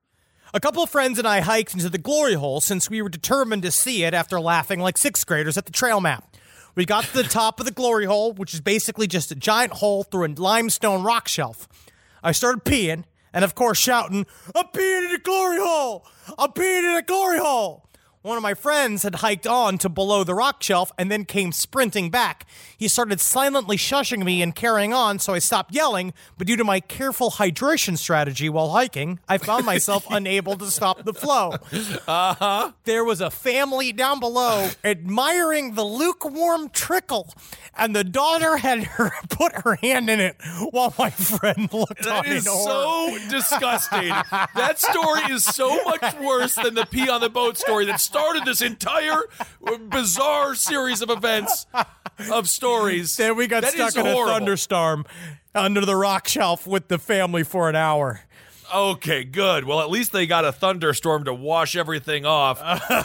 S4: A couple of friends and I hiked into the glory hole since we were determined to see it after laughing like sixth graders at the trail map. We got to the top of the glory hole, which is basically just a giant hole through a limestone rock shelf. I started peeing, and of course shouting, I'm peeing in the glory hole! I'm peeing in the glory hole! one of my friends had hiked on to below the rock shelf and then came sprinting back. He started silently shushing me and carrying on, so I stopped yelling, but due to my careful hydration strategy while hiking, I found myself unable to stop the flow. Uh-huh. There was a family down below admiring the lukewarm trickle, and the daughter had her put her hand in it while my friend looked
S3: That
S4: on
S3: is
S4: in horror.
S3: so disgusting. That story is so much worse than the pee on the boat story that started this entire bizarre series of events of stories.
S4: Then we got
S3: That
S4: stuck
S3: is
S4: in a
S3: horrible.
S4: thunderstorm under the rock shelf with the family for an hour.
S3: Okay, good. Well, at least they got a thunderstorm to wash everything off.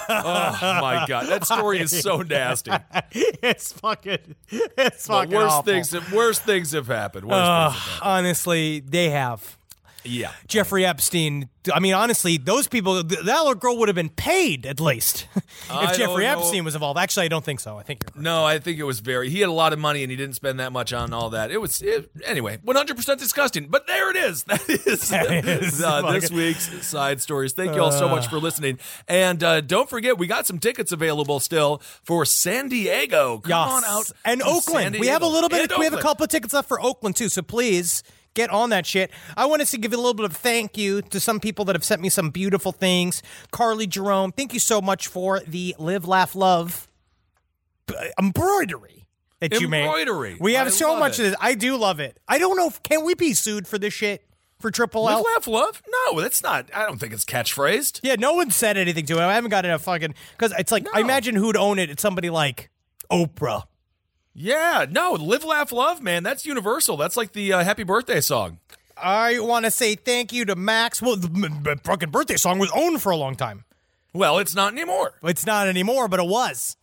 S3: Oh, my God. That story is so nasty.
S4: It's fucking, it's
S3: But
S4: fucking
S3: worse
S4: awful.
S3: things, have, worse things have happened. Worse
S4: Uh,
S3: things have happened.
S4: honestly, they have.
S3: Yeah.
S4: Jeffrey Epstein, I mean, honestly, those people, th- that little girl would have been paid at least if
S3: I
S4: Jeffrey
S3: don't know.
S4: Epstein was involved. Actually, I don't think so. I think you're
S3: No, I think it was very. He had a lot of money and he didn't spend that much on all that. It was it, anyway, one hundred percent disgusting. But there it is. That is,
S4: That is
S3: uh, this
S4: fucking-
S3: week's Side Stories. Thank you all so much for listening. And uh, don't forget, we got some tickets available still for San Diego. Come
S4: Yes.
S3: on out
S4: And
S3: to
S4: Oakland.
S3: San
S4: We have a
S3: Diego.
S4: little bit.
S3: And
S4: Of, we have a
S3: Oakland.
S4: couple of tickets left for Oakland too. So please get on that shit. I wanted to give a little bit of thank you to some people that have sent me some beautiful things. Carly Jerome, thank you so much for the Live, Laugh, Love uh, embroidery that you made.
S3: Embroidery.
S4: We have
S3: I
S4: so
S3: love
S4: much
S3: it.
S4: of this. I do love it. I don't know. If, can we be sued for this shit for Triple
S3: Live,
S4: L?
S3: laugh, love? No, that's not. I don't think it's catchphrased.
S4: Yeah, no one said anything to it. I haven't got enough fucking because it's like I
S3: No.
S4: imagine who'd own it. It's somebody like Oprah.
S3: Yeah, no, live, laugh, love, man. That's universal. That's like the uh, happy birthday song.
S4: I want to say thank you to Max. Well, the, the fucking birthday song was owned for a long time.
S3: Well, it's not anymore.
S4: It's not anymore, but it was.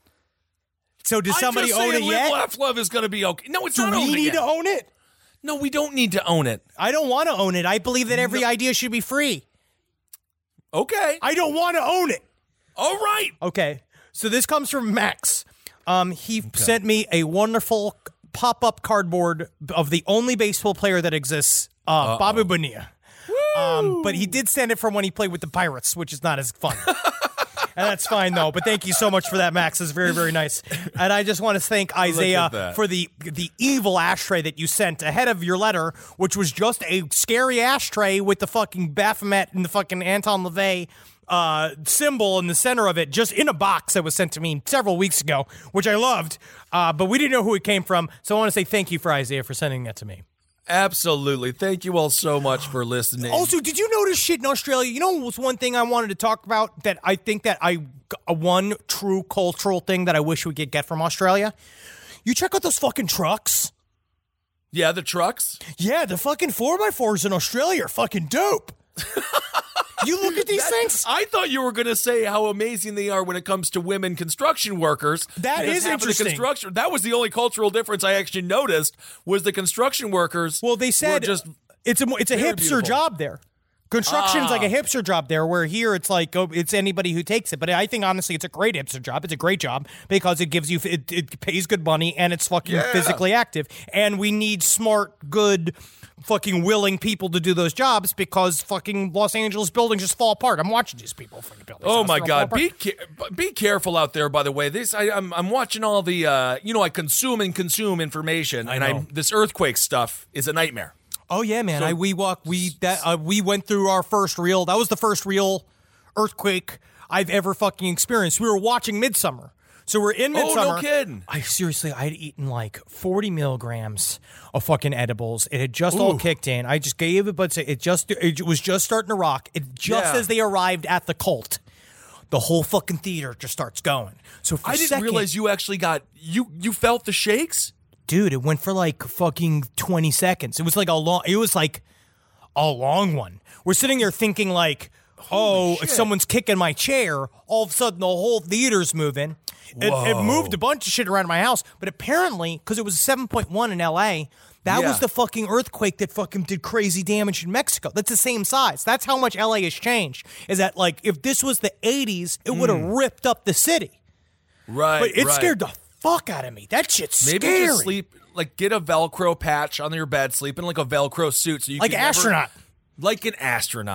S4: So does somebody
S3: I'm just
S4: own
S3: saying
S4: it
S3: live,
S4: yet?
S3: laugh, love is going to be okay. No, it's
S4: Do
S3: not
S4: we
S3: owned
S4: need
S3: yet.
S4: to own it?
S3: No, we don't need to own it.
S4: I don't want to own it. I believe that every idea should be free.
S3: Okay.
S4: I don't want to own it.
S3: All right.
S4: Okay. So this comes from Max. Um, he sent me a wonderful pop-up cardboard of the only baseball player that exists, uh, Bobby Bonilla. Um, but he did send it from when he played with the Pirates, which is not as fun. And that's fine, though. But thank you so much for that, Max. It's very, very nice. And I just want to thank Isaiah
S3: that.
S4: for the the evil ashtray that you sent ahead of your letter, which was just a scary ashtray with the fucking Baphomet and the fucking Anton LaVey uh, symbol in the center of it, just in a box that was sent to me several weeks ago, which I loved. Uh, but we didn't know who it came from. So I want to say thank you for Isaiah for sending that to me.
S3: Absolutely. Thank you all so much for listening.
S4: Also, did you notice shit in Australia? You know, was one thing I wanted to talk about that I think that I uh, one true cultural thing that I wish we could get from Australia. You check out those fucking trucks.
S3: yeah, the trucks.
S4: Yeah, the fucking four by fours in Australia are fucking dope. You look at these things.
S3: I thought you were going to say how amazing they are when it comes to women construction workers.
S4: That
S3: Because
S4: is
S3: half of the
S4: interesting.
S3: construction, that was the only cultural difference I actually noticed was the construction workers.
S4: Well, they said
S3: were just
S4: it's a it's a
S3: very
S4: hipster
S3: beautiful.
S4: job there. Construction's like a
S3: Ah.
S4: hipster job there, where here it's like oh, it's anybody who takes it. But I think honestly, it's a great hipster job. It's a great job because it gives you it, it pays good money and it's fucking
S3: Yeah.
S4: physically active. And we need smart, good, fucking willing people to do those jobs because fucking Los Angeles buildings just fall apart. I'm watching these people fucking buildings.
S3: Oh
S4: just
S3: my
S4: fall
S3: God!
S4: apart.
S3: Be ca- be careful out there. By the way, this I, I'm I'm watching all the uh, you know I consume and consume information, and I
S4: know.
S3: this earthquake stuff is a nightmare.
S4: Oh yeah, man.
S3: So-
S4: I we walk we that uh, we went through our first real. That was the first real earthquake I've ever fucking experienced. We were watching Midsummer, so we're in
S3: Oh,
S4: Midsummer.
S3: no kidding.
S4: I seriously, I had eaten like forty milligrams of fucking edibles. It had just all kicked in. I just gave it, but it just it was just starting to rock. It just
S3: Yeah.
S4: as they arrived at the cult, the whole fucking theater just starts going. So for
S3: I
S4: a
S3: didn't
S4: second,
S3: realize you actually got you you felt the shakes.
S4: dude, it went for like fucking twenty seconds. It was like a long, it was like a long one. We're sitting there thinking like, oh,
S3: shit.
S4: someone's kicking my chair. All of a sudden, the whole theater's moving. It, it moved a bunch of shit around my house. But apparently, because it was seven point one in L A, that
S3: Yeah.
S4: was the fucking earthquake that fucking did crazy damage in Mexico. That's the same size. That's how much L A has changed. Is that like, if this was the eighties, it would have ripped up the city.
S3: Right,
S4: But it
S3: right.
S4: scared the fuck out of me. That shit's
S3: Maybe
S4: scary.
S3: just sleep like get a Velcro patch on your bed, sleep in like a Velcro suit, so you
S4: Like
S3: can
S4: an
S3: never-
S4: astronaut.
S3: like an astronaut.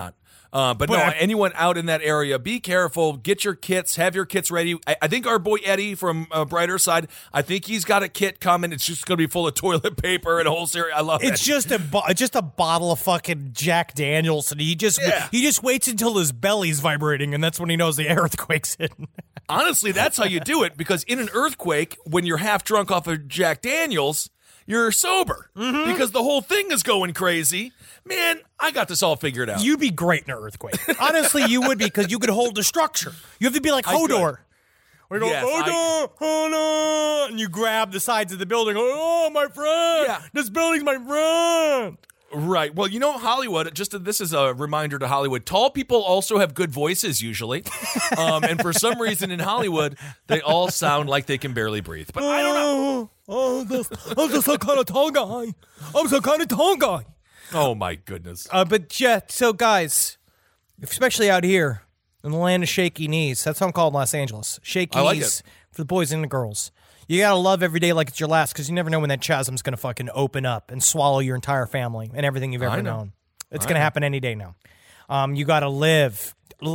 S3: Uh, but,
S4: But
S3: no,
S4: I-
S3: anyone out in that area, be careful. Get your kits. Have your kits ready. I, I think our boy Eddie from uh, Brighter Side, I think he's got a kit coming. It's just going to be full of toilet paper and a whole series. I love it.
S4: It's just a bo- just a bottle of fucking Jack Daniels, and he just
S3: Yeah.
S4: he just waits until his belly's vibrating, and that's when he knows the earthquake's in.
S3: Honestly, that's how you do it, because in an earthquake, when you're half drunk off of Jack Daniels, you're sober
S4: Mm-hmm.
S3: because the whole thing is going crazy. Man, I got this all figured out.
S4: You'd be great in an earthquake. Honestly, you would be, because you could hold the structure. You have to be like
S3: I could.
S4: Hodor. We go,
S3: Yes,
S4: Hodor, Hodor, and you grab the sides of the building. Oh, my friend,
S3: Yeah.
S4: this building's my friend.
S3: Right. Well, you know, Hollywood, just this is a reminder to Hollywood, tall people also have good voices usually. um, and for some reason in Hollywood, they all sound like they can barely breathe. But I don't know.
S4: Oh, this, I'm just some kind of tall guy. I'm some kind of tall guy.
S3: Oh, my goodness.
S4: Uh, but yeah, so guys, especially out here in the land of shaky knees, that's how I'm called in Los Angeles. Shaky
S3: I like
S4: knees
S3: it.
S4: for the boys and the girls. You gotta love every day like it's your last, because you never know when that chasm's gonna fucking open up and swallow your entire family and everything you've ever
S3: I know.
S4: known. It's gonna happen any day now. Um, you gotta live,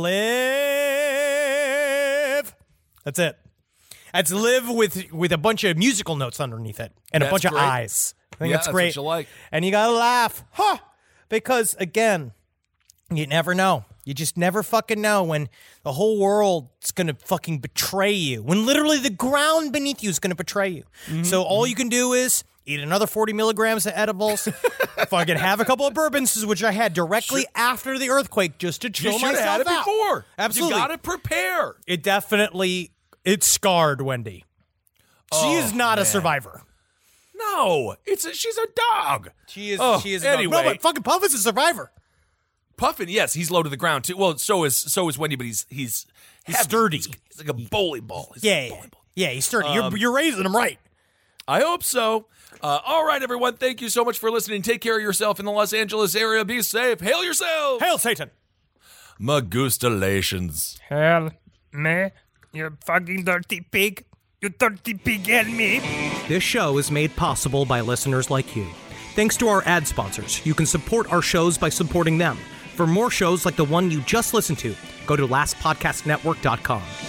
S4: live. That's it. That's live with with a bunch of musical notes underneath it and a
S3: That's
S4: bunch of
S3: great.
S4: eyes. I think
S3: Yeah,
S4: that's
S3: that's
S4: great.
S3: what you like.
S4: And you gotta laugh, huh? Because again, you never know. You just never fucking know when the whole world's gonna fucking betray you. When literally the ground beneath you is gonna betray you.
S3: Mm-hmm.
S4: So all you can do is eat another forty milligrams of edibles, fucking have a couple of bourbons, which I had directly after the earthquake, just to chill
S3: You should have
S4: myself
S3: had it
S4: out.
S3: before.
S4: Absolutely.
S3: You got to prepare.
S4: It definitely it scarred Wendy. She is
S3: Oh,
S4: not a
S3: man.
S4: survivor.
S3: No, it's a, she's a dog.
S4: She is.
S3: Oh,
S4: she is. A
S3: anyway.
S4: dog. No, but fucking Puff is a survivor.
S3: Puffin, yes, he's low to the ground too. Well, so is so is Wendy, but he's he's,
S4: He's
S3: heavy.
S4: sturdy.
S3: He's, he's like a bowling ball. He's
S4: Yeah,
S3: a
S4: yeah,
S3: bowling ball.
S4: yeah. He's sturdy.
S3: Um,
S4: you're you're raising him right.
S3: I hope so. Uh, all right, everyone. Thank you so much for listening. Take care of yourself in the Los Angeles area. Be safe. Hail yourself.
S4: Hail Satan.
S3: Magustalations.
S6: Hell, me, you fucking dirty pig. You dirty pig, help me.
S4: This show is made possible by listeners like you. Thanks to our ad sponsors, you can support our shows by supporting them. For more shows like the one you just listened to, go to last podcast network dot com.